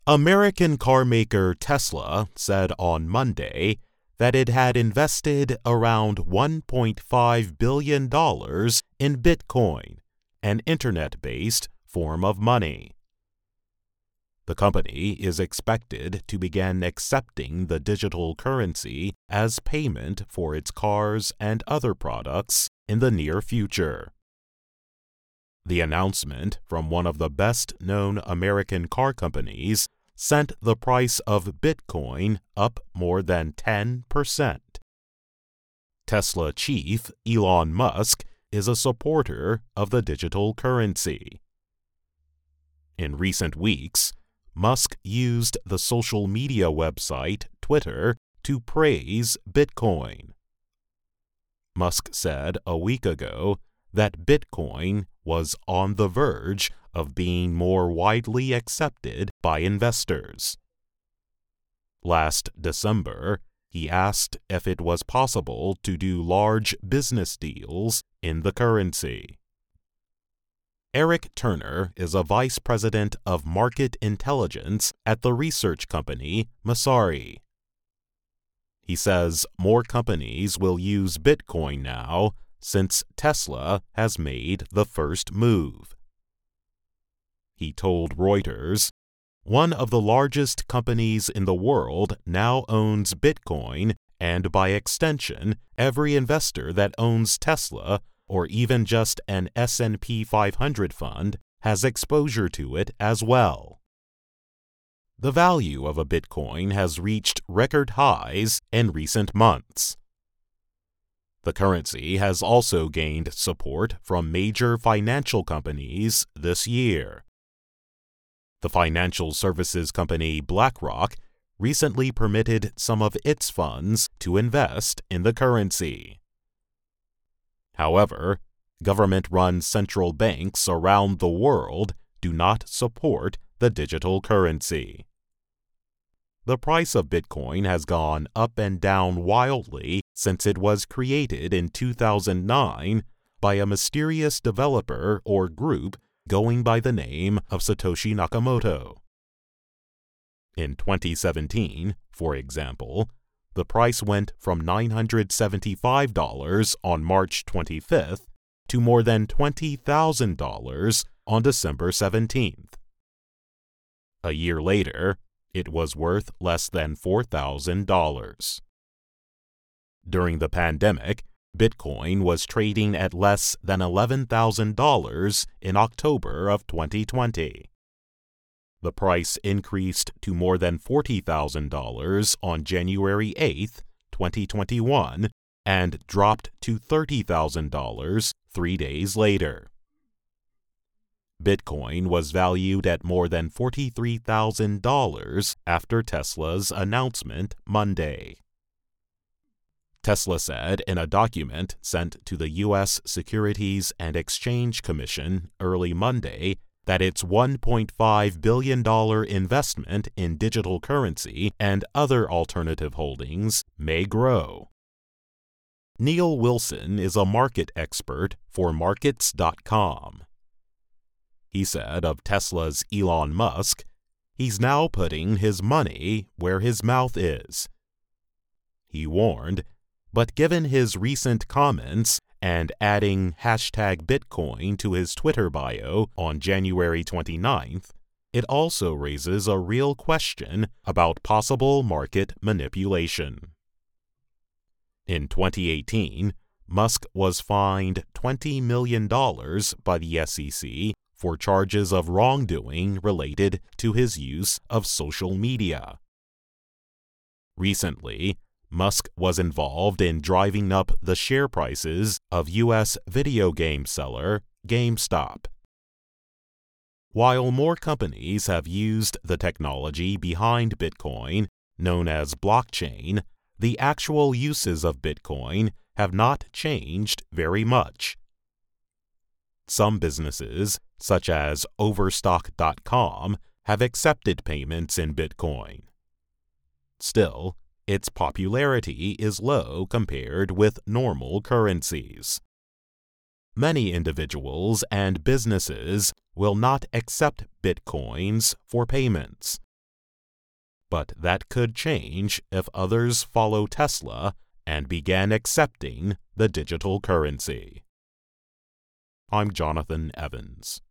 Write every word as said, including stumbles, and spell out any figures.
American carmaker Tesla said on Monday that it had invested around one point five billion dollars in Bitcoin, an internet-based form of money. The company is expected to begin accepting the digital currency as payment for its cars and other products in the near future. The announcement from one of the best-known American car companies sent the price of Bitcoin up more than ten percent. Tesla chief Elon Musk is a supporter of the digital currency. In recent weeks, Musk used the social media website Twitter to praise Bitcoin. Musk said a week ago that Bitcoin was on the verge of being more widely accepted by investors. Last December, he asked if it was possible to do large business deals in the currency. Eric Turner is a vice president of market intelligence at the research company Messari. He says more companies will use Bitcoin now since Tesla has made the first move. He told Reuters, "One of the largest companies in the world now owns Bitcoin, and by extension, every investor that owns Tesla or even just an S and P five hundred fund has exposure to it as well." The value of a Bitcoin has reached record highs in recent months. The currency has also gained support from major financial companies this year. The financial services company BlackRock recently permitted some of its funds to invest in the currency. However, government-run central banks around the world do not support the digital currency. The price of Bitcoin has gone up and down wildly since it was created in two thousand nine by a mysterious developer or group going by the name of Satoshi Nakamoto. In twenty seventeen, for example, the price went from nine hundred seventy-five dollars on March twenty-fifth to more than twenty thousand dollars on December seventeenth. A year later, it was worth less than four thousand dollars. During the pandemic, Bitcoin was trading at less than eleven thousand dollars in October of twenty twenty. The price increased to more than forty thousand dollars on January eighth, twenty twenty-one, and dropped to thirty thousand dollars three days later. Bitcoin was valued at more than forty-three thousand dollars after Tesla's announcement Monday. Tesla said in a document sent to the U S Securities and Exchange Commission early Monday that its one point five billion dollars investment in digital currency and other alternative holdings may grow. Neil Wilson is a market expert for markets dot com. He said of Tesla's Elon Musk, "He's now putting his money where his mouth is." He warned, but given his recent comments and adding hashtag Bitcoin to his Twitter bio on January twenty-ninth, it also raises a real question about possible market manipulation. In twenty eighteen, Musk was fined twenty million dollars by the S E C for charges of wrongdoing related to his use of social media. Recently, Musk was involved in driving up the share prices of U S video game seller GameStop. While more companies have used the technology behind Bitcoin, known as blockchain, the actual uses of Bitcoin have not changed very much. Some businesses, such as Overstock dot com, have accepted payments in Bitcoin. Still, its popularity is low compared with normal currencies. Many individuals and businesses will not accept Bitcoins for payments, but that could change if others follow Tesla and began accepting the digital currency. I'm Jonathan Evans.